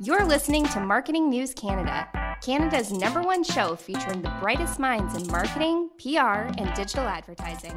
You're listening to Marketing News Canada, Canada's #1 show featuring the brightest minds in marketing, PR, and digital advertising.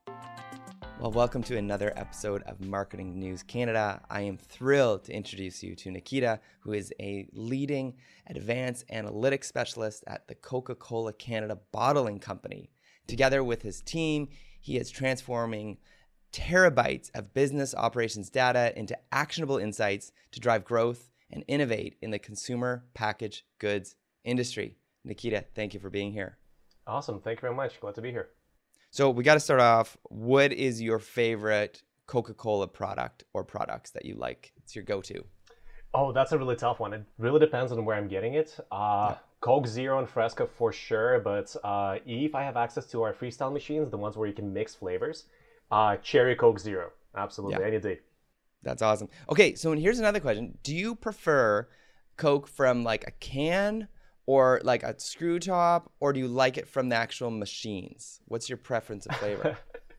Well, welcome to another episode of Marketing News Canada. I am thrilled to introduce you to Nikita, who is a leading advanced analytics specialist at the Coca-Cola Canada Bottling Company. Together with his team, he is transforming terabytes of business operations data into actionable insights to drive growth and innovate in the consumer packaged goods industry. Nikita, thank you for being here. Awesome. Thank you very much. Glad to be here. So we got to start off. What is your favorite Coca-Cola product or products that you like? It's your go-to. Oh, that's a really tough one. It really depends on where I'm getting it. Coke Zero and Fresca for sure, but if I have access to our freestyle machines, the ones where you can mix flavors, Cherry Coke Zero. Absolutely, any day. That's awesome. Okay, so here's another question. Do you prefer Coke from like a can or like a screw top, or do you like it from the actual machines? What's your preference of flavor?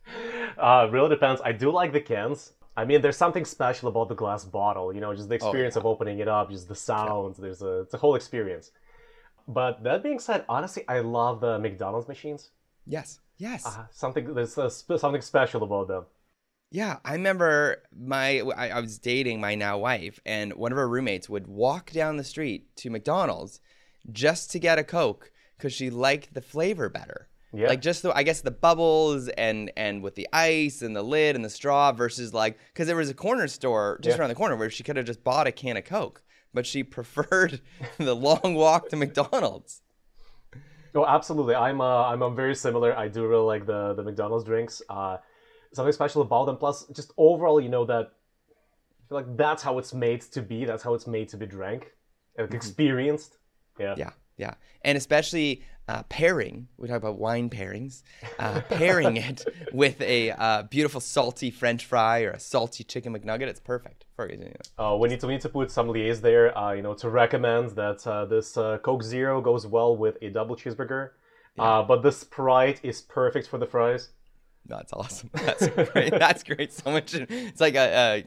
Really depends. I do like the cans. I mean, there's something special about the glass bottle, just the experience of opening it up, just the sounds. Yeah. It's a whole experience. But that being said, honestly, I love the McDonald's machines. Yes. There's something special about them. Yeah, I remember I was dating my now wife, and one of her roommates would walk down the street to McDonald's just to get a Coke because she liked the flavor better. Yeah. Like just I guess the bubbles and with the ice and the lid and the straw versus like, because there was a corner store just around the corner where she could have just bought a can of Coke, but she preferred the long walk to McDonald's. Oh, absolutely. I'm very similar. I do really like the McDonald's drinks. Something special about them. Plus, just overall, that I feel like that's how it's made to be. That's how it's made to be drank and experienced. Yeah. And especially pairing. We talk about wine pairings. Pairing it with a beautiful salty French fry or a salty chicken McNugget. It's perfect. We need to put some liaise there. To recommend that this Coke Zero goes well with a double cheeseburger. Yeah. But the Sprite is perfect for the fries. That's awesome. That's great. That's great. So much. It's like a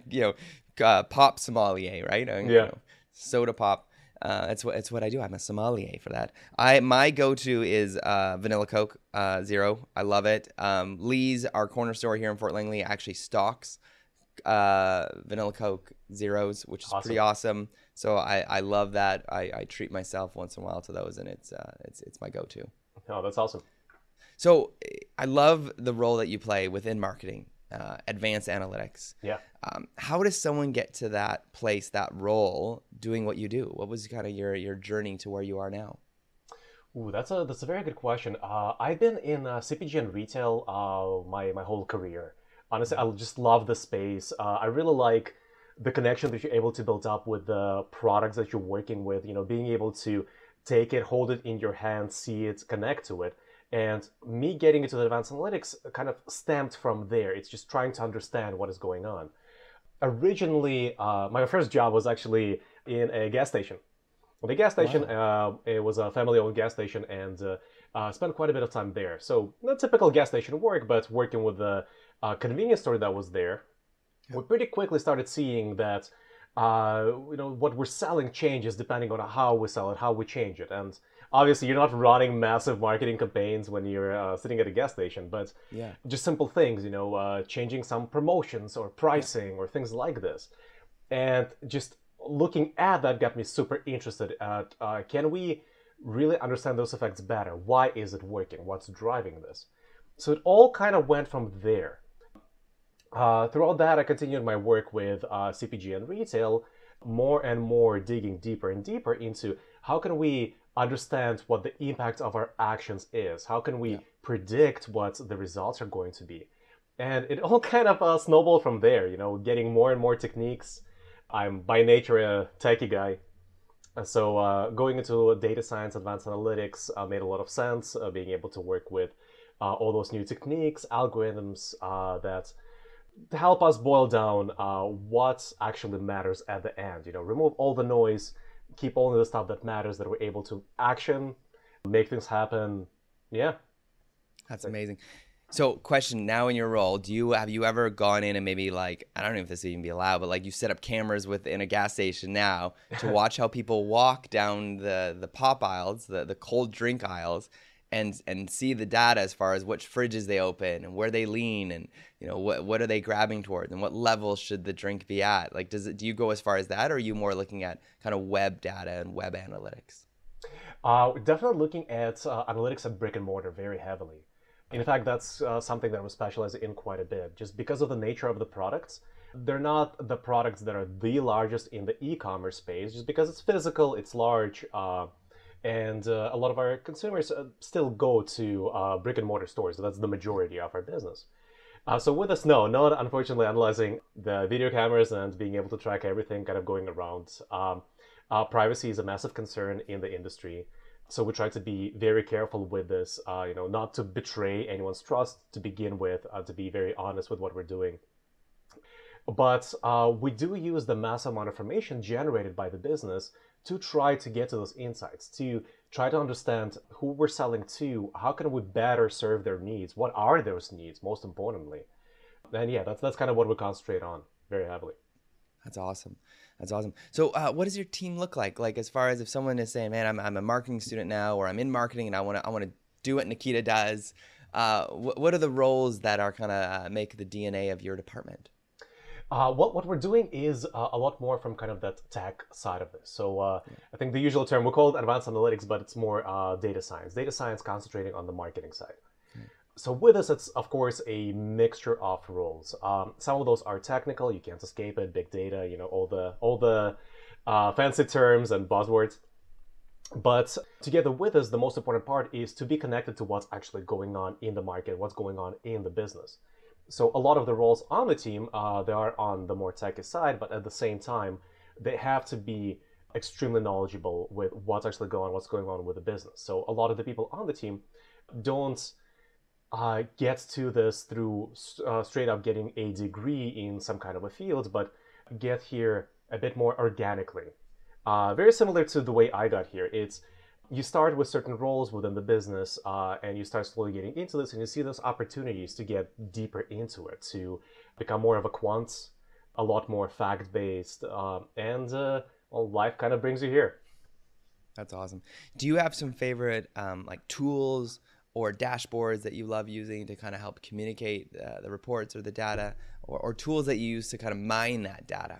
pop sommelier, right? Soda pop. It's what I do. I'm a sommelier for that. My go-to is vanilla Coke Zero. I love it. Lee's, our corner store here in Fort Langley, actually stocks vanilla Coke Zeros, which is pretty awesome. So I love that. I treat myself once in a while to those, and it's my go-to. Oh, that's awesome. So I love the role that you play within marketing, advanced analytics. Yeah. How does someone get to that place, that role, doing what you do? What was kind of your journey to where you are now? Ooh, that's a very good question. I've been in CPG and retail my whole career. Honestly, I just love the space. I really like the connection that you're able to build up with the products that you're working with. Being able to take it, hold it in your hand, see it, connect to it. And me getting into the advanced analytics kind of stemmed from there. It's just trying to understand what is going on. Originally, my first job was actually in a gas station. The gas station, it was a family-owned gas station, and spent quite a bit of time there. So not typical gas station work, but working with the convenience store that was there. We pretty quickly started seeing that what we're selling changes depending on how we sell it, how we change it. And obviously, you're not running massive marketing campaigns when you're sitting at a gas station, but just simple things, changing some promotions or pricing or things like this. And just looking at that got me super interested at, can we really understand those effects better? Why is it working? What's driving this? So it all kind of went from there. Throughout that, I continued my work with CPG and retail, more and more digging deeper and deeper into how can we understand what the impact of our actions is? How can we predict what the results are going to be? And it all kind of snowballed from there, getting more and more techniques. I'm by nature a techie guy. So going into data science, advanced analytics made a lot of sense, being able to work with all those new techniques, algorithms that help us boil down what actually matters at the end. Remove all the noise, keep only the stuff that matters that we're able to action, make things happen. Yeah. That's amazing. So, question now in your role, have you ever gone in and maybe like, I don't know if this would even be allowed, but like you set up cameras within a gas station now to watch how people walk down the pop aisles, the cold drink aisles, and see the data as far as which fridges they open and where they lean and what are they grabbing towards and what level should the drink be at? Like, do you go as far as that, or are you more looking at kind of web data and web analytics? Definitely looking at analytics at brick and mortar very heavily. In fact, that's something that we specialize in quite a bit. Just because of the nature of the products, they're not the products that are the largest in the e-commerce space, just because it's physical, it's large, and a lot of our consumers still go to brick and mortar stores. So that's the majority of our business. So with us, no, not unfortunately analyzing the video cameras and being able to track everything kind of going around. Privacy is a massive concern in the industry. So we try to be very careful with this, not to betray anyone's trust to begin with, to be very honest with what we're doing. But we do use the massive amount of information generated by the business to try to get to those insights, to try to understand who we're selling to, how can we better serve their needs, what are those needs, most importantly. And yeah, that's kind of what we concentrate on very heavily. That's awesome. That's awesome. So what does your team look like? Like as far as if someone is saying, man, I'm a marketing student now, or I'm in marketing and I want to do what Nikita does. What are the roles that are kind of make the DNA of your department? What we're doing is a lot more from kind of that tech side of this. So I think the usual term, we call it advanced analytics, but it's more data science. Data science concentrating on the marketing side. So with us, it's of course a mixture of roles. Some of those are technical; you can't escape it. Big data, all the fancy terms and buzzwords. But together with us, the most important part is to be connected to what's actually going on in the market, what's going on in the business. So a lot of the roles on the team, they are on the more techy side, but at the same time, they have to be extremely knowledgeable with what's actually what's going on with the business. So a lot of the people on the team don't get to this through straight up getting a degree in some kind of a field, but get here a bit more organically. Very similar to the way I got here. It's you start with certain roles within the business and you start slowly getting into this and you see those opportunities to get deeper into it, to become more of a quant, a lot more fact-based, and life kind of brings you here. That's awesome. Do you have some favorite like tools or dashboards that you love using to kind of help communicate the reports or the data, or tools that you use to kind of mine that data?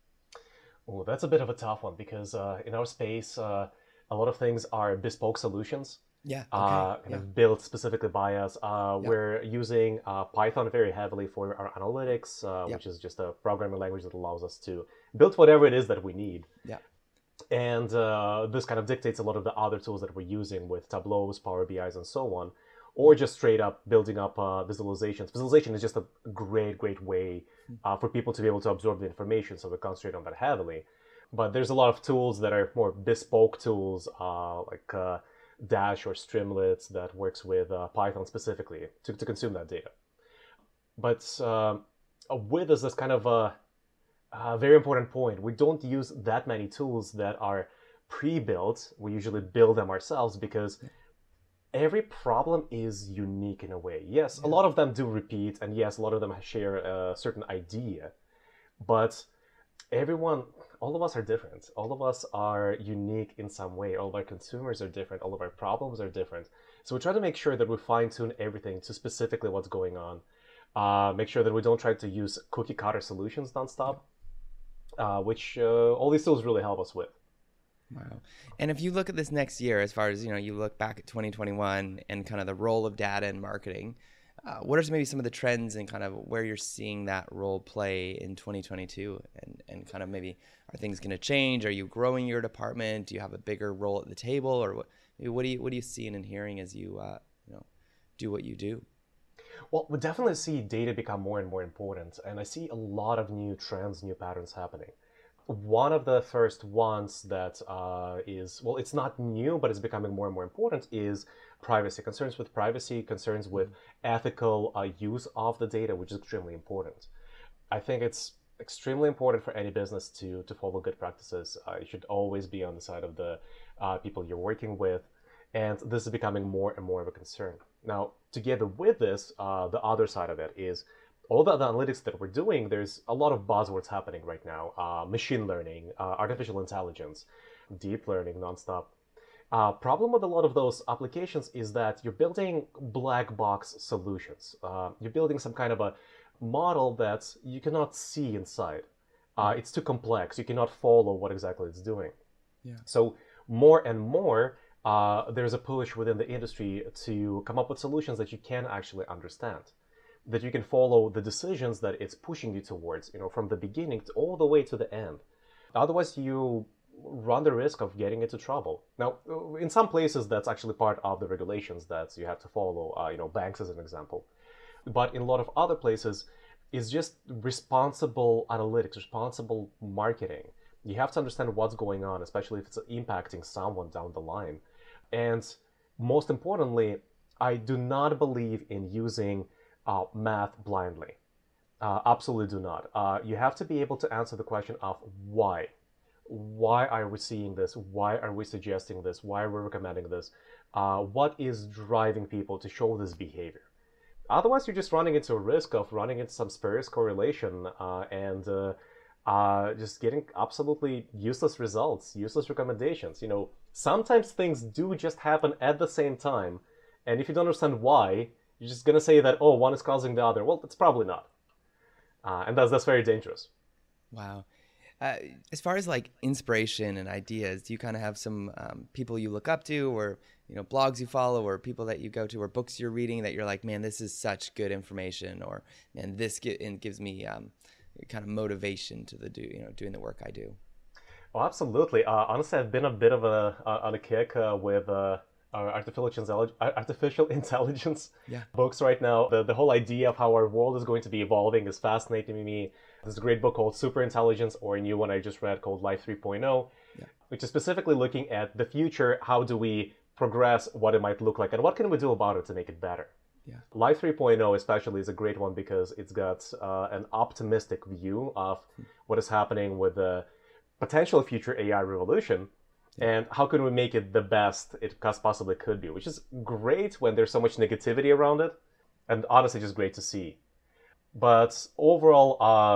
Oh, that's a bit of a tough one because in our space, a lot of things are bespoke solutions. Yeah. Okay. Kind of built specifically by us. We're using Python very heavily for our analytics, which is just a programming language that allows us to build whatever it is that we need. Yeah. And this kind of dictates a lot of the other tools that we're using with Tableaus, Power BIs, and so on, or just straight up building up visualizations. Visualization is just a great way for people to be able to absorb the information, so we concentrate on that heavily. But there's a lot of tools that are more bespoke tools, like Dash or Streamlit that works with Python specifically to consume that data. But with us, that's kind of a very important point. We don't use that many tools that are pre-built. We usually build them ourselves because every problem is unique in a way. Yes, a lot of them do repeat, and yes, a lot of them share a certain idea, but all of us are different. All of us are unique in some way. All of our consumers are different. All of our problems are different. So we try to make sure that we fine-tune everything to specifically what's going on. Make sure that we don't try to use cookie-cutter solutions nonstop, which all these tools really help us with. Wow. And if you look at this next year, as far as, you look back at 2021 and kind of the role of data in marketing, what are maybe some of the trends and kind of where you're seeing that role play in 2022 and kind of maybe are things going to change? Are you growing your department? Do you have a bigger role at the table, or what are you seeing and hearing as you do what you do? Well, we definitely see data become more and more important, and I see a lot of new trends, new patterns happening. One of the first ones that it's not new, but it's becoming more and more important, is privacy. Concerns with privacy, concerns with ethical use of the data, which is extremely important. I think it's extremely important for any business to follow good practices. You should always be on the side of the people you're working with, and this is becoming more and more of a concern. Now, together with this, the other side of it is all the analytics that we're doing. There's a lot of buzzwords happening right now: machine learning, artificial intelligence, deep learning, nonstop. Problem with a lot of those applications is that you're building black box solutions. You're building some kind of a model that you cannot see inside. It's too complex. You cannot follow what exactly it's doing. Yeah. So more and more, there's a push within the industry to come up with solutions that you can actually understand, that you can follow the decisions that it's pushing you towards, from the beginning all the way to the end. Otherwise, you run the risk of getting into trouble. Now, in some places, that's actually part of the regulations that you have to follow, banks as an example. But in a lot of other places, it's just responsible analytics, responsible marketing. You have to understand what's going on, especially if it's impacting someone down the line. And most importantly, I do not believe in using math blindly. Absolutely do not. You have to be able to answer the question of why. Why are we seeing this? Why are we suggesting this? Why are we recommending this? What is driving people to show this behavior? Otherwise, you're just running into a risk of running into some spurious correlation and just getting absolutely useless results, useless recommendations. Sometimes things do just happen at the same time. And if you don't understand why, you're just going to say that, oh, one is causing the other. Well, it's probably not. And that's very dangerous. Wow. As far as like inspiration and ideas, do you kind of have some people you look up to, or blogs you follow, or people that you go to, or books you're reading that you're like, man, this is such good information, or man, this gives me kind of motivation to doing the work I do? Oh, absolutely. Honestly, I've been a bit of on a kick with artificial intelligence books right now. The whole idea of how our world is going to be evolving is fascinating to me. There's a great book called Superintelligence, or a new one I just read called Life 3.0, which is specifically looking at the future. How do we progress, what it might look like, and what can we do about it to make it better? Yeah. Life 3.0 especially is a great one because it's got an optimistic view of what is happening with the potential future AI revolution. And how can we make it the best it possibly could be, which is great when there's so much negativity around it, and honestly just great to see. But overall,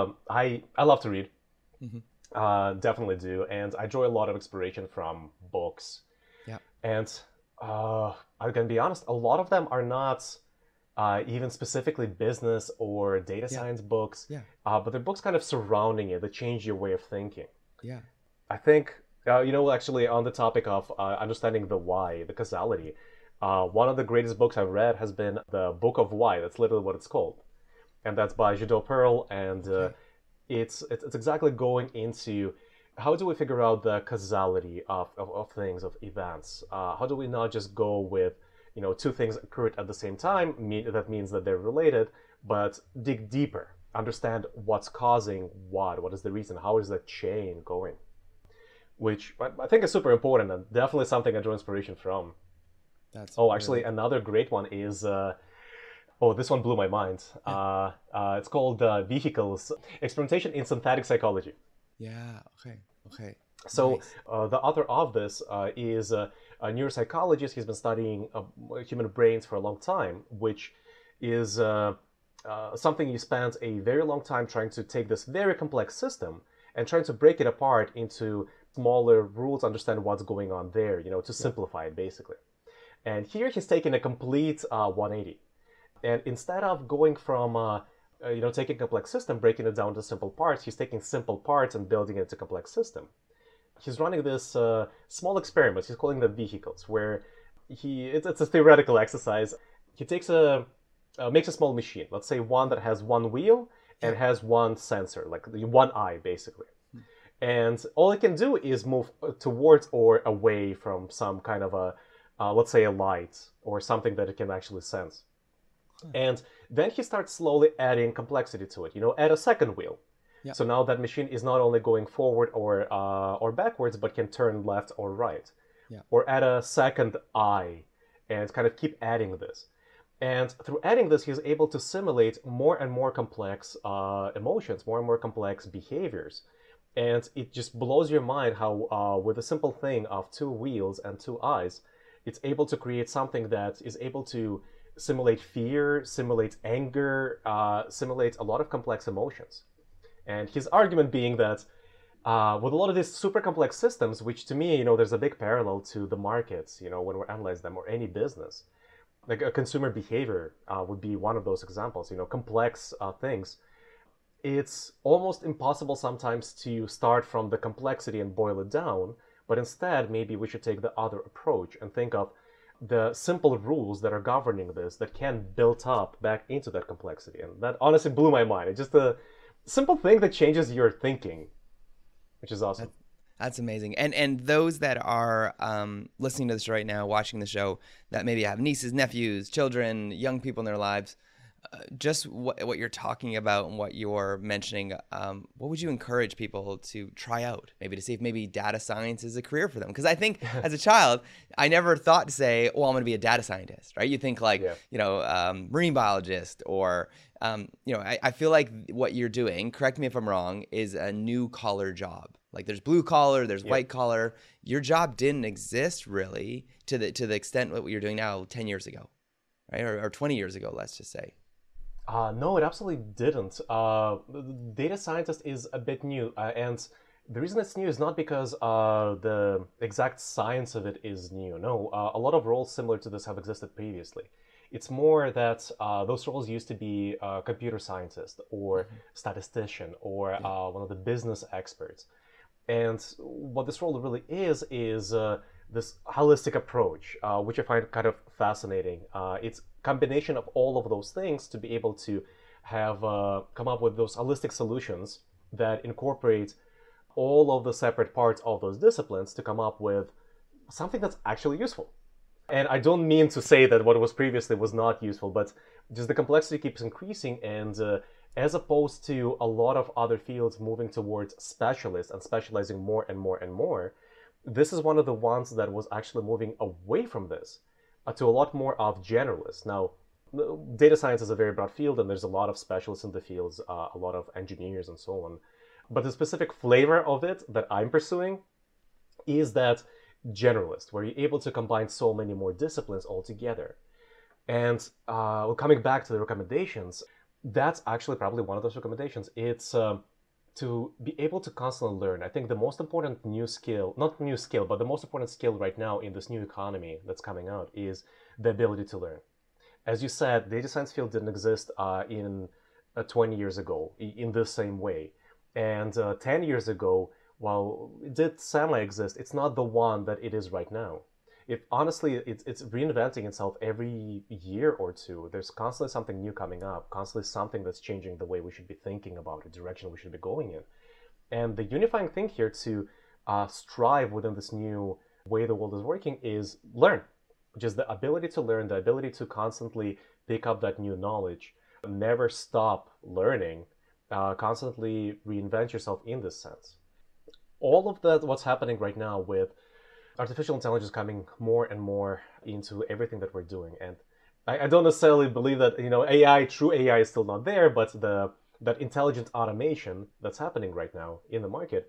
I love to read. Mm-hmm. Definitely do. And I draw a lot of inspiration from books. Yeah. And I'm going to be honest, a lot of them are not even specifically business or data science books, but they're books kind of surrounding it that change your way of thinking. Yeah. I think... actually, on the topic of understanding the why, the causality, one of the greatest books I've read has been the Book of Why. That's literally what it's called. And that's by Jidot Pearl. And it's exactly going into how do we figure out the causality of things, of events? How do we not just go with, two things occurred at the same time, that means that they're related, but dig deeper, understand what's causing what is the reason, how is the chain going? Which I think is super important and definitely something I draw inspiration from. Actually, another great one is, this one blew my mind. It's called Vehicles, Experimentation in Synthetic Psychology. Yeah, okay. So nice. The author of this is a neuropsychologist. He's been studying human brains for a long time, which is something you spend a very long time trying to take this very complex system and trying to break it apart into smaller rules, understand what's going on there, to simplify it, basically. And here he's taking a complete 180. And instead of going from, taking a complex system, breaking it down to simple parts, he's taking simple parts and building it into a complex system. He's running this small experiments, he's calling them vehicles, where it's a theoretical exercise. He takes makes a small machine, let's say one that has one wheel and has one sensor, like one eye, basically. And all it can do is move towards or away from some kind of let's say a light or something that it can actually sense. And then he starts slowly adding complexity to it, add a second wheel. So now that machine is not only going forward or backwards, but can turn left or right. Or add a second eye and kind of keep adding this. And through adding this, he's able to simulate more and more complex emotions, more and more complex behaviors. And it just blows your mind how with a simple thing of two wheels and two eyes, it's able to create something that is able to simulate fear, simulate anger, simulate a lot of complex emotions. And his argument being that with a lot of these super complex systems, which to me, there's a big parallel to the markets, when we analyze them, or any business. Like a consumer behavior would be one of those examples, complex things. It's almost impossible sometimes to start from the complexity and boil it down, but instead maybe we should take the other approach and think of the simple rules that are governing this that can build up back into that complexity. And that honestly blew my mind. It's just a simple thing that changes your thinking, which is awesome. That's amazing. And those that are listening to this right now, watching the show, that maybe have nieces, nephews, children, young people in their lives, just what you're talking about and what you're mentioning, what would you encourage people to try out, maybe to see if maybe data science is a career for them? Because I think as a child, I never thought to say, oh, I'm going to be a data scientist, right? You think like, marine biologist or, I feel like what you're doing, correct me if I'm wrong, is a new collar job. Like there's blue collar, there's white collar. Your job didn't exist really to the extent what you're doing now 10 years ago, right? Or 20 years ago, let's just say. No, it absolutely didn't. Data scientist is a bit new, and the reason it's new is not because the exact science of it is new. No, a lot of roles similar to this have existed previously. It's more that those roles used to be computer scientist or statistician or one of the business experts. And what this role really is this holistic approach, which I find kind of fascinating. It's combination of all of those things to be able to have come up with those holistic solutions that incorporate all of the separate parts of those disciplines to come up with something that's actually useful. And I don't mean to say that what was previously was not useful, but just the complexity keeps increasing, and as opposed to a lot of other fields moving towards specialists and specializing more and more and more, this is one of the ones that was actually moving away from this to a lot more of generalists. Now, data science is a very broad field, and there's a lot of specialists in the fields, a lot of engineers and so on. But the specific flavor of it that I'm pursuing is that generalist, where you're able to combine so many more disciplines all together. And coming back to the recommendations, that's actually probably one of those recommendations. It's to be able to constantly learn. I think the most important but the most important skill right now in this new economy that's coming out is the ability to learn. As you said, the data science field didn't exist in 20 years ago in the same way. And 10 years ago, while it did semi-exist, it's not the one that it is right now. Honestly, it's reinventing itself every year or two. There's constantly something new coming up, constantly something that's changing the way we should be thinking about it, direction we should be going in. And the unifying thing here to strive within this new way the world is working is learn, which is the ability to learn, the ability to constantly pick up that new knowledge, never stop learning, constantly reinvent yourself in this sense. All of that, what's happening right now with artificial intelligence coming more and more into everything that we're doing. And I don't necessarily believe that, true AI is still not there, but that intelligent automation that's happening right now in the market,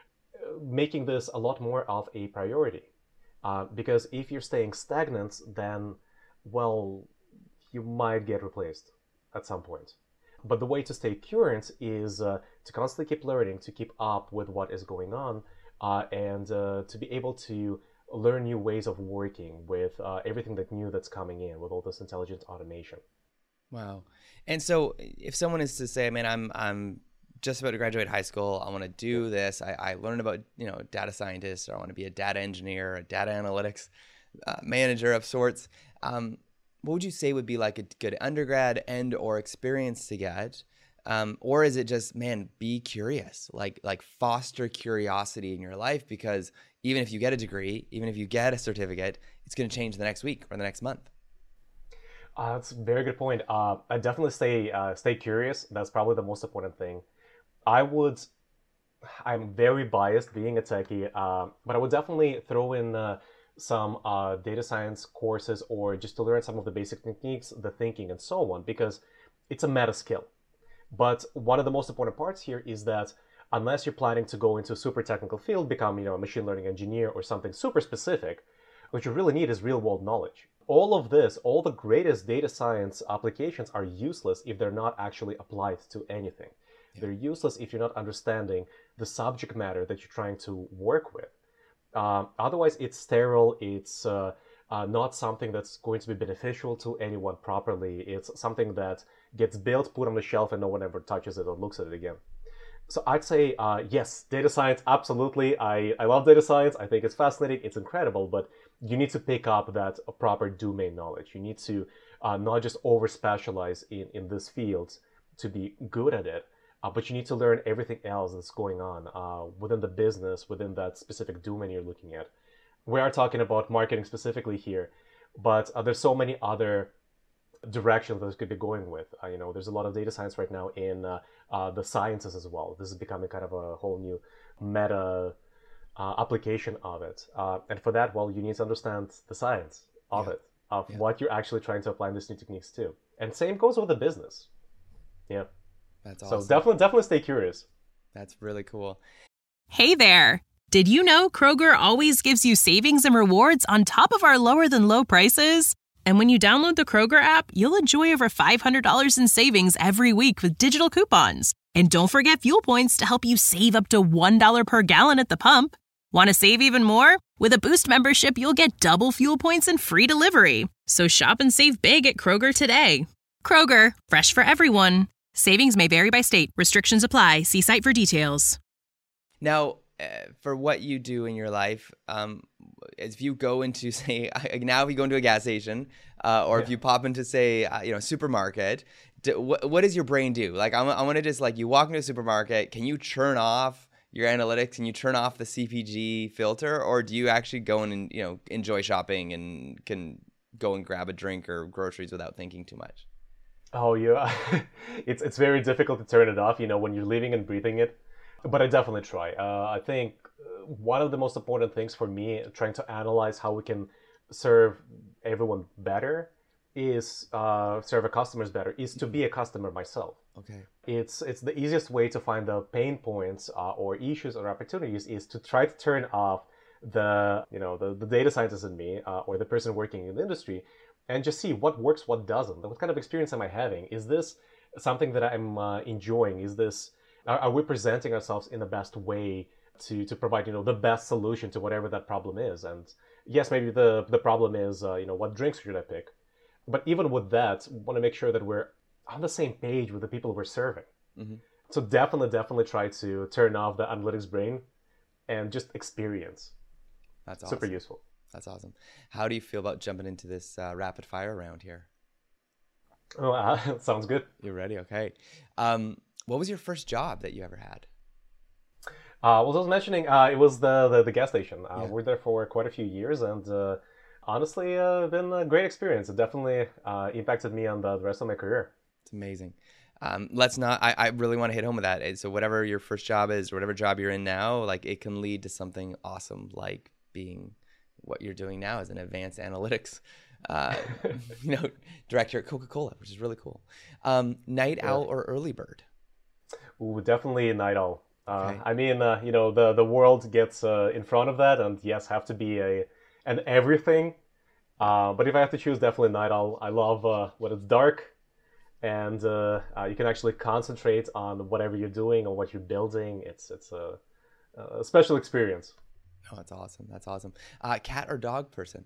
making this a lot more of a priority. Because if you're staying stagnant, then, well, you might get replaced at some point. But the way to stay current is to constantly keep learning, to keep up with what is going on, and to be able to learn new ways of working with everything that's coming in with all this intelligent automation. Wow. And so if someone is to say, man, I'm just about to graduate high school, I want to do this, I learned about data scientists, or I want to be a data engineer, a data analytics manager of sorts, what would you say would be like a good undergrad and or experience to get? Or is it just, man, be curious, like foster curiosity in your life, because even if you get a degree, even if you get a certificate, it's going to change the next week or the next month. That's a very good point. I definitely stay curious. That's probably the most important thing. I'm very biased being a techie, but I would definitely throw in some data science courses, or just to learn some of the basic techniques, the thinking and so on, because it's a meta skill. But one of the most important parts here is that unless you're planning to go into a super technical field, become a machine learning engineer or something super specific, what you really need is real world knowledge. All of this, all the greatest data science applications are useless if they're not actually applied to anything. They're useless if you're not understanding the subject matter that you're trying to work with. Otherwise, it's sterile. It's not something that's going to be beneficial to anyone properly. It's something that gets built, put on the shelf, and no one ever touches it or looks at it again. So I'd say, yes, data science, absolutely. I love data science. I think it's fascinating. It's incredible, but you need to pick up that proper domain knowledge. You need to not just over-specialize in this field to be good at it, but you need to learn everything else that's going on within the business, within that specific domain you're looking at. We are talking about marketing specifically here, but there's so many other directions that this could be going with. There's a lot of data science right now in the sciences as well. This is becoming kind of a whole new meta application of it. And for that, well, you need to understand the science of it, of what you're actually trying to apply these new techniques to. And same goes with the business. Yeah. That's awesome. So definitely stay curious. That's really cool. Hey there. Did you know Kroger always gives you savings and rewards on top of our lower than low prices? And when you download the Kroger app, you'll enjoy over $500 in savings every week with digital coupons. And don't forget fuel points to help you save up to $1 per gallon at the pump. Want to save even more? With a Boost membership, you'll get double fuel points and free delivery. So shop and save big at Kroger today. Kroger, fresh for everyone. Savings may vary by state. Restrictions apply. See site for details. Now, for what you do in your life, if you go into, say, now if you go into a gas station, or if you pop into, say, supermarket, what does your brain do? Like, I want to just, like, you walk into a supermarket, can you turn off your analytics? Can you turn off the CPG filter? Or do you actually go and, enjoy shopping and can go and grab a drink or groceries without thinking too much? Oh, yeah. It's very difficult to turn it off, when you're living and breathing it. But I definitely try. I think one of the most important things for me, trying to analyze how we can serve everyone better, is serve our customers better, is to be a customer myself. Okay. It's the easiest way to find the pain points or issues or opportunities is to try to turn off the data scientist in me or the person working in the industry, and just see what works, what doesn't. What kind of experience am I having? Is this something that I'm enjoying? Is this, are we presenting ourselves in the best way to provide, the best solution to whatever that problem is? And yes, maybe the problem is, what drinks should I pick? But even with that, we want to make sure that we're on the same page with the people we're serving. Mm-hmm. So definitely try to turn off the analytics brain and just experience. That's awesome. Super useful. That's awesome. How do you feel about jumping into this rapid fire round here? Oh, sounds good. You're ready? Okay. What was your first job that you ever had? Well, as I was mentioning, it was the gas station. We were there for quite a few years, and honestly, been a great experience. It definitely impacted me on the rest of my career. It's amazing. I really want to hit home with that. So whatever your first job is, or whatever job you're in now, like, it can lead to something awesome, like being what you're doing now as an advanced analytics director at Coca-Cola, which is really cool. Night owl or early bird? Ooh, definitely a night owl. Okay. I mean, the world gets in front of that, and yes, have to be an everything. But if I have to choose, definitely night owl. I love when it's dark, and you can actually concentrate on whatever you're doing or what you're building. It's a special experience. Oh, that's awesome. That's awesome. Cat or dog person?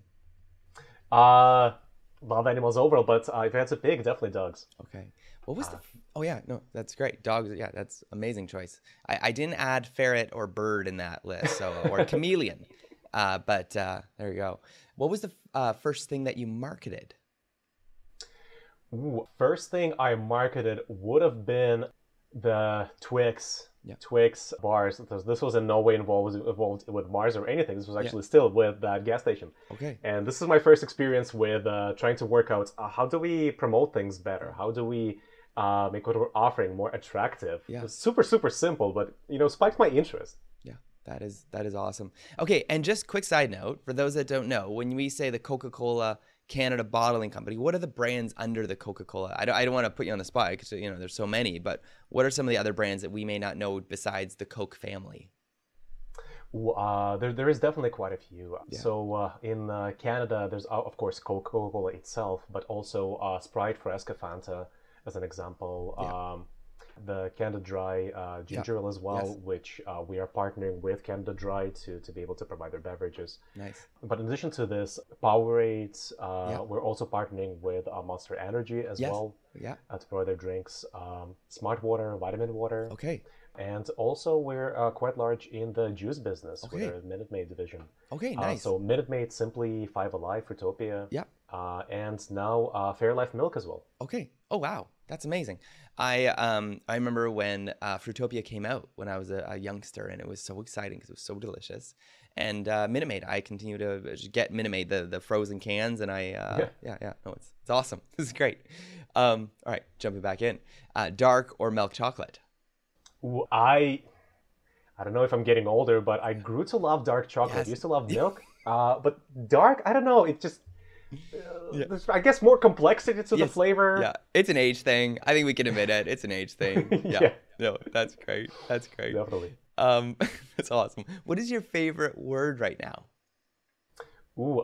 Love animals overall, but if I had to pick, definitely dogs. Okay. What was oh yeah, no, that's great. Dogs, yeah, that's amazing choice. I didn't add ferret or bird in that list, or chameleon. But there you go. What was the first thing that you marketed? Ooh, first thing I marketed would have been the Twix. Yeah. Twix bars. This was in no way involved with Mars or anything. This was actually still with that gas station. Okay. And this is my first experience with trying to work out how do we promote things better? How do we make what we're offering more attractive? Yeah. It's super simple, but spiked my interest. Yeah, that is awesome. Okay, and just quick side note for those that don't know, when we say the Coca-Cola Canada Bottling Company, what are the brands under the Coca-Cola? I don't want to put you on the spot because there's so many, but what are some of the other brands that we may not know besides the Coke family? There is definitely quite a few. Yeah. So in Canada, there's of course Coca-Cola itself, but also Sprite, Fresca, Fanta, as an example. Yeah. The Canada Dry ginger ale as well, Yes. which we are partnering with Canada Dry to be able to provide their beverages. Nice. But in addition to this, Powerade, Yeah. we're also partnering with Monster Energy as Yes. well Yeah. to provide their drinks. Smart Water, Vitamin Water. Okay. And also, we're quite large in the juice business with Okay. our Minute Maid division. Okay. Nice. So Minute Maid, Simply, Five Alive, Fruitopia, Yeah. and now Fairlife Milk as well. Okay. Oh wow, that's amazing. I remember when Fruitopia came out when I was a youngster, and it was so exciting because it was so delicious. And Minute Maid, I continue to get Minute Maid, the frozen cans, and yeah. No, it's awesome. This is great. All right, jumping back in, dark or milk chocolate? Ooh, I don't know if I'm getting older, but I grew to love dark chocolate. Yes. I used to love milk, but dark, I don't know. It just, Yeah. there's, I guess, more complexity to the Yes. flavor. Yeah, it's an age thing. I think we can admit it. It's an age thing. Yeah. Yeah. No, that's great. That's great. Definitely. That's awesome. What is your favorite word right now? Ooh,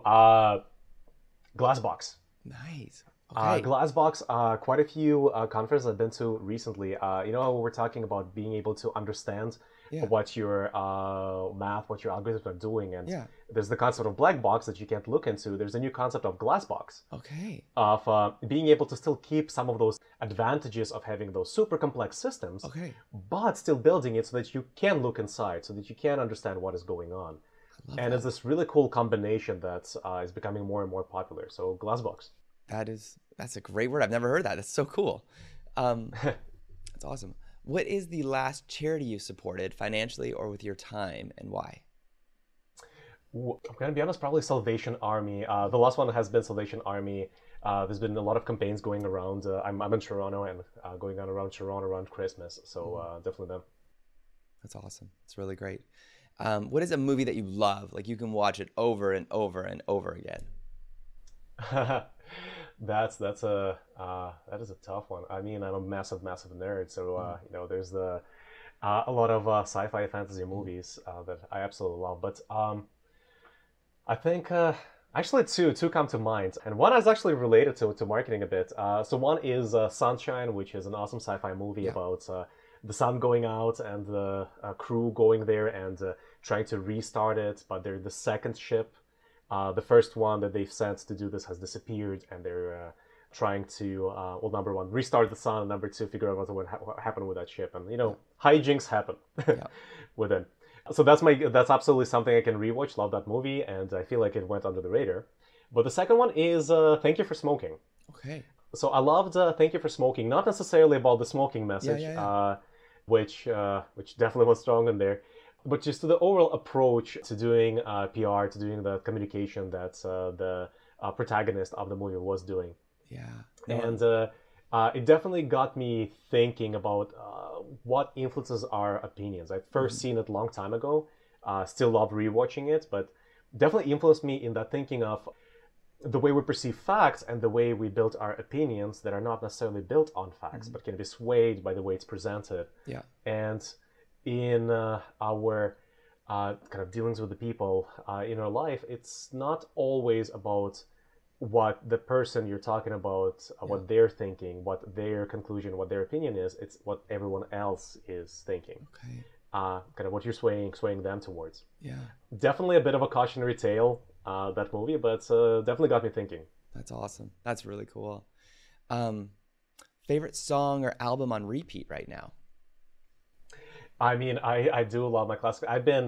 glass box. Nice. Okay. Glassbox, quite a few conferences I've been to recently. We're talking about being able to understand Yeah. what your math, what your algorithms are doing, and Yeah. there's the concept of black box that you can't look into. There's a new concept of glass box, Okay. of being able to still keep some of those advantages of having those super complex systems, Okay. but still building it so that you can look inside, so that you can understand what is going on. Love And that. it's this really cool combination that is becoming more and more popular. So glassbox. That's a great word. I've never heard that. That's so cool. That's awesome. What is the last charity you supported financially or with your time, and why? Ooh, I'm gonna be honest, probably Salvation Army. The last one has been Salvation Army. There's been a lot of campaigns going around. I'm in Toronto and going on around Toronto around Christmas, so definitely them. That's awesome. It's really great. What is a movie that you love? Like you can watch it over and over and over again. That is a tough one. I mean, I'm a massive nerd, so there's a lot of sci-fi fantasy movies that I absolutely love. But I think actually two come to mind, and one is actually related to marketing a bit. So one is Sunshine, which is an awesome sci-fi movie about the sun going out and the crew going there and trying to restart it, but they're the second ship. The first one that they've sent to do this has disappeared, and they're trying to, number one, restart the sun, and number two, figure out what happened with that ship. And, hijinks happen with it. So that's absolutely something I can rewatch. Love that movie, and I feel like it went under the radar. But the second one is Thank You for Smoking. Okay. So I loved Thank You for Smoking, not necessarily about the smoking message, which definitely was strong in there, but just to the overall approach to doing PR, to doing the communication that the protagonist of the movie was doing. Yeah. And it definitely got me thinking about what influences our opinions. I'd first seen it a long time ago, still love rewatching it, but definitely influenced me in that thinking of the way we perceive facts and the way we build our opinions that are not necessarily built on facts, but can be swayed by the way it's presented. Yeah. And in our kind of dealings with the people in our life, it's not always about what the person you're talking about, what they're thinking, what their conclusion, what their opinion is. It's what everyone else is thinking. Okay. Kind of what you're swaying them towards. Yeah. Definitely a bit of a cautionary tale, that movie, but definitely got me thinking. That's awesome. That's really cool. Favorite song or album on repeat right now? I mean, I do love my classic. I've been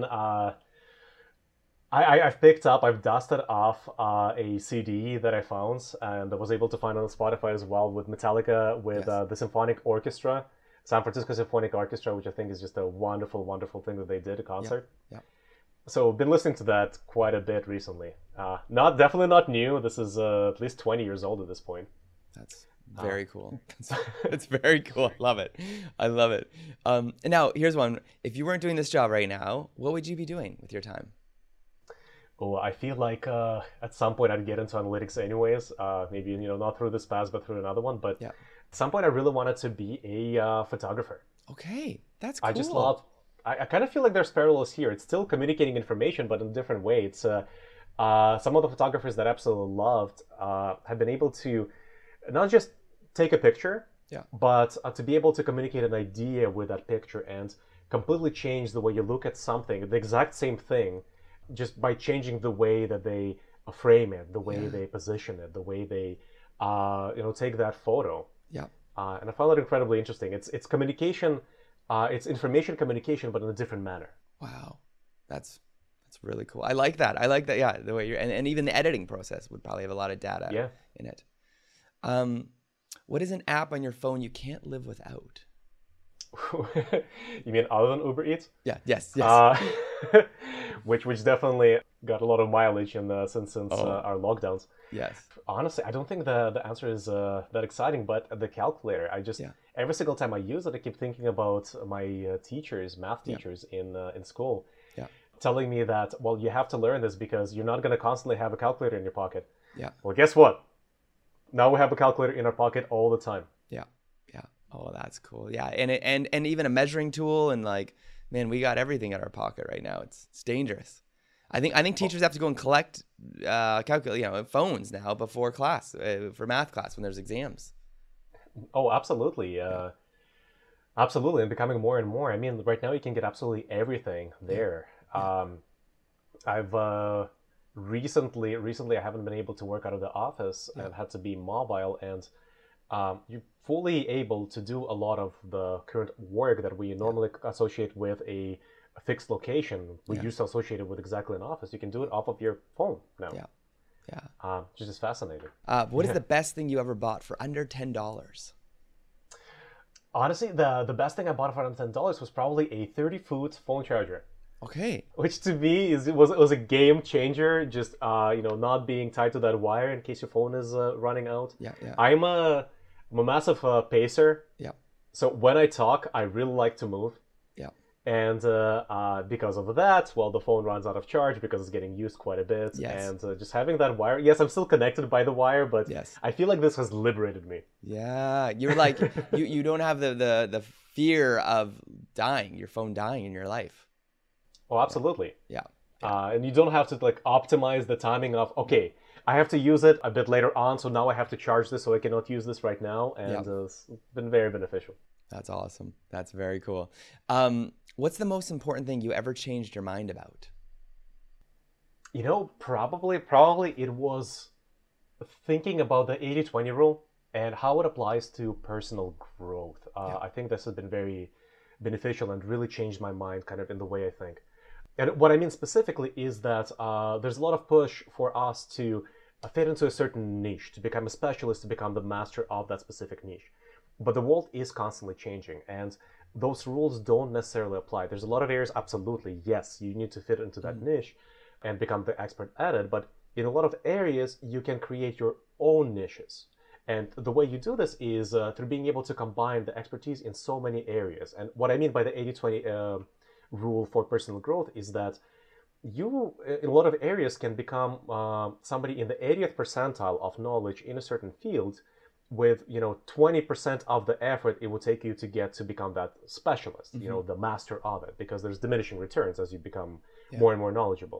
I've dusted off a CD that I found and was able to find on Spotify as well with Metallica, with the Symphonic Orchestra, San Francisco Symphonic Orchestra, which I think is just a wonderful, wonderful thing that they did, a concert. Yeah. So I've been listening to that quite a bit recently. Definitely not new. This is at least 20 years old at this point. That's very cool. It's very cool. I love it. I love it. And now here's one. If you weren't doing this job right now, what would you be doing with your time? Oh, I feel like at some point I'd get into analytics anyways. Maybe, not through this path, but through another one. But at some point I really wanted to be a photographer. Okay. That's cool. I just love I kind of feel like there's parallels here. It's still communicating information, but in a different way. It's some of the photographers that I absolutely loved have been able to not just take a picture, but to be able to communicate an idea with that picture and completely change the way you look at something, the exact same thing, just by changing the way that they frame it, the way they position it, the way they take that photo. And I found that incredibly interesting. It's communication, it's information communication, but in a different manner. Wow, that's really cool. I like that. Yeah, the way you're, and even the editing process would probably have a lot of data in it. What is an app on your phone you can't live without? You mean other than Uber Eats? Yes. Which definitely got a lot of mileage since our lockdowns. Yes. Honestly, I don't think the answer is that exciting, but the calculator, every single time I use it, I keep thinking about my math teachers in school, telling me that, well, you have to learn this because you're not going to constantly have a calculator in your pocket. Well, guess what? Now we have a calculator in our pocket all the time. Oh, that's cool. Yeah, and even a measuring tool, and like, man, we got everything in our pocket right now. It's dangerous. I think teachers have to go and collect phones now before class for math class when there's exams. Oh, absolutely. Absolutely, and becoming more and more. I mean, right now you can get absolutely everything there. I've recently I haven't been able to work out of the office and had to be mobile, and you're fully able to do a lot of the current work that we normally associate with a fixed location. We used to associate it with exactly an office. You can do it off of your phone now. Which is fascinating. What is the best thing you ever bought for under $10? Honestly, the best thing I bought for under $10 was probably a 30-foot phone charger. Okay. Which to me was a game changer. Just not being tied to that wire in case your phone is running out. I'm a massive pacer. So when I talk, I really like to move. And because of that, well, the phone runs out of charge because it's getting used quite a bit. And just having that wire, yes, I'm still connected by the wire, but I feel like this has liberated me. You're like, you don't have the fear of your phone dying in your life. Oh, absolutely. And you don't have to optimize the timing of, okay, I have to use it a bit later on, so now I have to charge this, so I cannot use this right now. And it's been very beneficial. That's awesome. That's very cool. What's the most important thing you ever changed your mind about? Probably it was thinking about the 80-20 rule and how it applies to personal growth. I think this has been very beneficial and really changed my mind kind of in the way I think. And what I mean specifically is that there's a lot of push for us to fit into a certain niche, to become a specialist, to become the master of that specific niche. But the world is constantly changing, and those rules don't necessarily apply. There's a lot of areas, absolutely, yes, you need to fit into that niche and become the expert at it. But in a lot of areas, you can create your own niches. And the way you do this is through being able to combine the expertise in so many areas. And what I mean by the 80-20 rule for personal growth is that you, in a lot of areas, can become somebody in the 80th percentile of knowledge in a certain field with 20% of the effort it will take you to get to become that specialist, the master of it, because there's diminishing returns as you become more and more knowledgeable.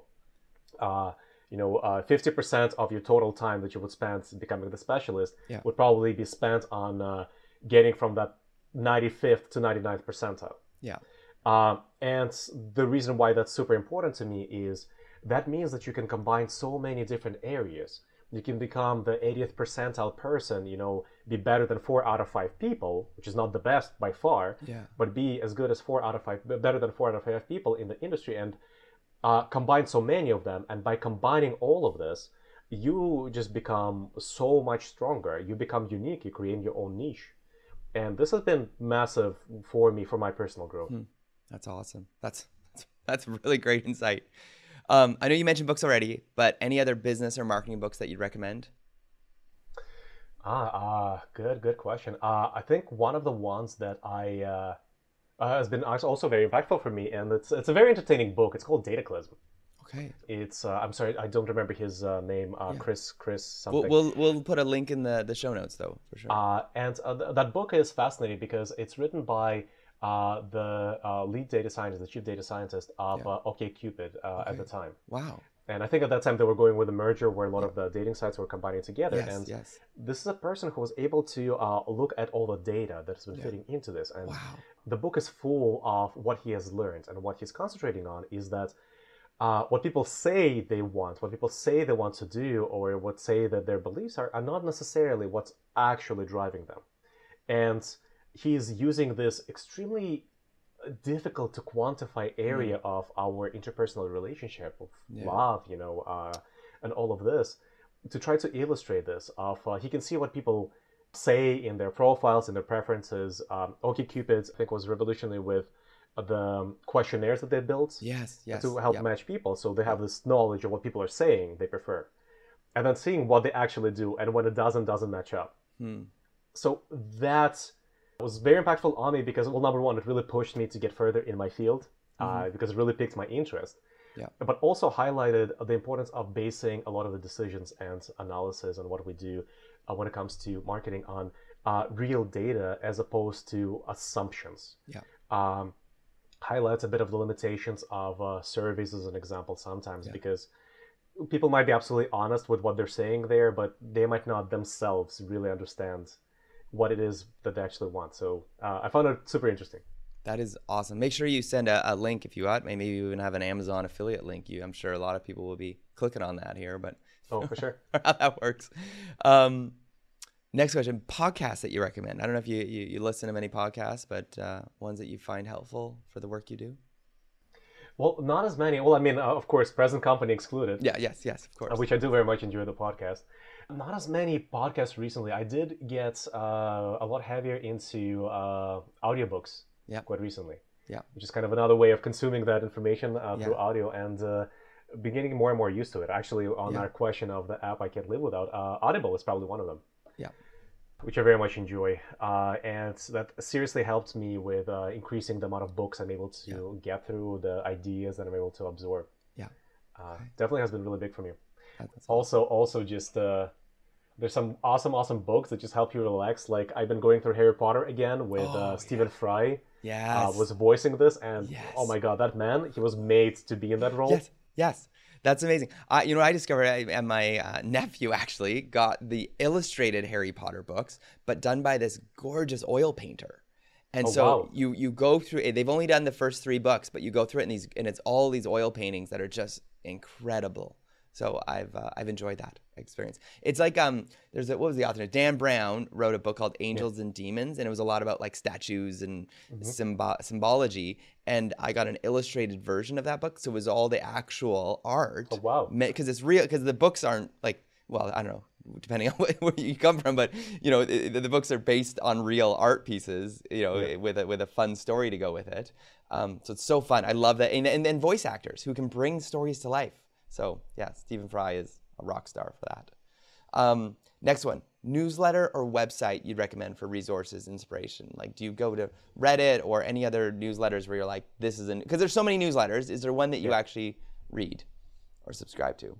50% of your total time that you would spend becoming the specialist would probably be spent on getting from that 95th to 99th percentile. And the reason why that's super important to me is that means that you can combine so many different areas. You can become the 80th percentile person, be better than 4 out of 5 people, which is not the best by far, but be as good as better than 4 out of 5 people in the industry, and combine so many of them. And by combining all of this, you just become so much stronger. You become unique. You create your own niche. And this has been massive for me, for my personal growth. That's awesome. That's really great insight. I know you mentioned books already, but any other business or marketing books that you'd recommend? Good question. I think one of the ones that has been also very impactful for me, and it's a very entertaining book. It's called Dataclysm. Okay. It's I'm sorry, I don't remember his name. Chris something. We'll put a link in the show notes though, for sure. And that book is fascinating because it's written by the lead data scientist, the chief data scientist of OkCupid at the time. Wow. And I think at that time they were going with a merger where a lot of the dating sites were combining together. Yes, and yes. this is a person who was able to look at all the data that's been fitting into this. And the book is full of what he has learned. And what he's concentrating on is that what people say they want, what people say they want to do, or what say that their beliefs are not necessarily what's actually driving them. And he's using this extremely difficult to quantify area of our interpersonal relationship of love, and all of this to try to illustrate this. He can see what people say in their profiles and their preferences. OkCupid, I think, was revolutionary with the questionnaires that they built to help match people. So they have this knowledge of what people are saying they prefer, and then seeing what they actually do and when it doesn't match up. So that was very impactful on me because, well, number one, it really pushed me to get further in my field because it really piqued my interest. But also highlighted the importance of basing a lot of the decisions and analysis on what we do when it comes to marketing on real data as opposed to assumptions. Highlights a bit of the limitations of surveys as an example sometimes because people might be absolutely honest with what they're saying there, but they might not themselves really understand what it is that they actually want. So I found it super interesting. That is awesome. Make sure you send a link if you want. Maybe you even have an Amazon affiliate link. I'm sure a lot of people will be clicking on that here, but for sure. How that works. Next question, podcasts that you recommend. I don't know if you listen to many podcasts, but ones that you find helpful for the work you do? Well, not as many. Well, I mean, of course, Present Company excluded. Yes, of course. Which I do very much enjoy the podcast. Not as many podcasts recently. I did get a lot heavier into audiobooks quite recently. Which is kind of another way of consuming that information through audio and beginning more and more used to it. Actually, on our question of the app I can't live without, Audible is probably one of them. Which I very much enjoy. And that seriously helped me with increasing the amount of books I'm able to get through, the ideas that I'm able to absorb. Definitely has been really big for me. Also just there's some awesome books that just help you relax. Like I've been going through Harry Potter again with Stephen Fry. Was voicing this, and oh my god, that man, he was made to be in that role. Yes. That's amazing. I discovered, and my nephew actually got the illustrated Harry Potter books, but done by this gorgeous oil painter. And you go through, they've only done the first 3 books, but you go through it and it's all these oil paintings that are just incredible. So I've enjoyed that experience. It's like what was the author? Dan Brown wrote a book called Angels and Demons, and it was a lot about like statues and symbology. And I got an illustrated version of that book, so it was all the actual art. Oh wow! Because it's real. Because the books aren't like, well, I don't know, depending on where you come from, but the books are based on real art pieces. With a fun story to go with it. So it's so fun. I love that, and then voice actors who can bring stories to life. So yeah, Stephen Fry is a rock star for that. Next one, newsletter or website you'd recommend for resources, inspiration? Like, do you go to Reddit or any other newsletters where you're like, this is because there's so many newsletters. Is there one that you actually read or subscribe to?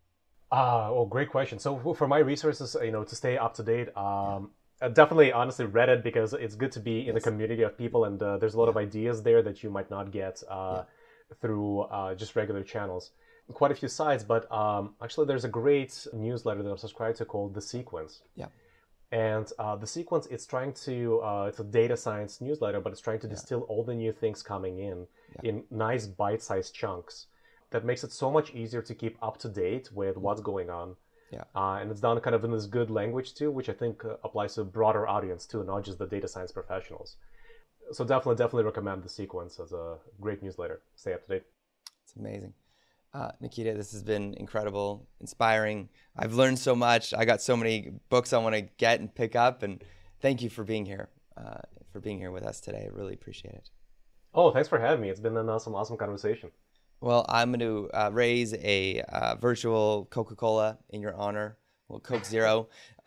Great question. So for my resources, to stay up to date, definitely, honestly, Reddit, because it's good to be in the community of people, and there's a lot of ideas there that you might not get through just regular channels. Quite a few sites, but actually there's a great newsletter that I'm subscribed to called The Sequence. And The Sequence, it's trying to, it's a data science newsletter, but it's trying to distill all the new things coming in nice bite-sized chunks. That makes it so much easier to keep up to date with what's going on. And it's done kind of in this good language too, which I think applies to a broader audience too, not just the data science professionals. So definitely recommend The Sequence as a great newsletter. Stay up to date. It's amazing. Nikita, this has been incredible, inspiring. I've learned so much. I got so many books I want to get and pick up, and thank you for being here, with us today. I really appreciate it. Oh, thanks for having me. It's been an awesome conversation. Well, I'm going to raise a virtual Coca-Cola in your honor, well, Coke Zero,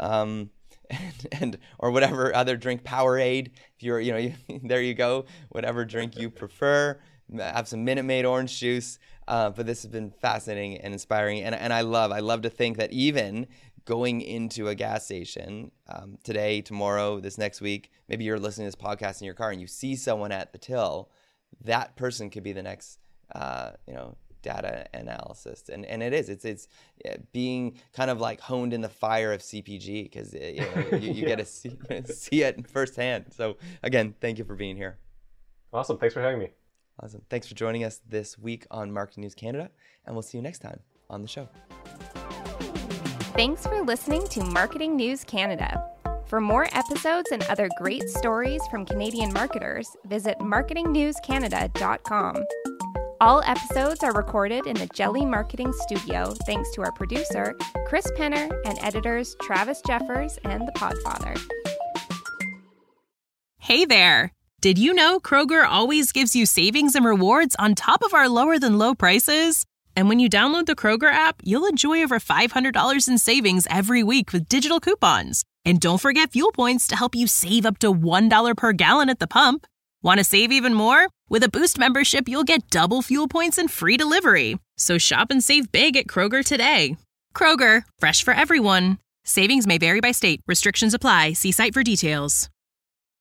and or whatever other drink, Powerade. If you're, there you go, whatever drink you prefer. Have some Minute Maid orange juice. But this has been fascinating and inspiring, and I love to think that even going into a gas station today, tomorrow, this next week, maybe you're listening to this podcast in your car and you see someone at the till, that person could be the next, data analyst. And it is, it's being kind of like honed in the fire of CPG, because you get to see it firsthand. So again, thank you for being here. Awesome. Thanks for having me. Awesome. Thanks for joining us this week on Marketing News Canada, and we'll see you next time on the show. Thanks for listening to Marketing News Canada. For more episodes and other great stories from Canadian marketers, visit marketingnewscanada.com. All episodes are recorded in the Jelly Marketing Studio thanks to our producer, Chris Penner, and editors Travis Jeffers and The Podfather. Hey there! Did you know Kroger always gives you savings and rewards on top of our lower than low prices? And when you download the Kroger app, you'll enjoy over $500 in savings every week with digital coupons. And don't forget fuel points to help you save up to $1 per gallon at the pump. Want to save even more? With a Boost membership, you'll get double fuel points and free delivery. So shop and save big at Kroger today. Kroger, fresh for everyone. Savings may vary by state. Restrictions apply. See site for details.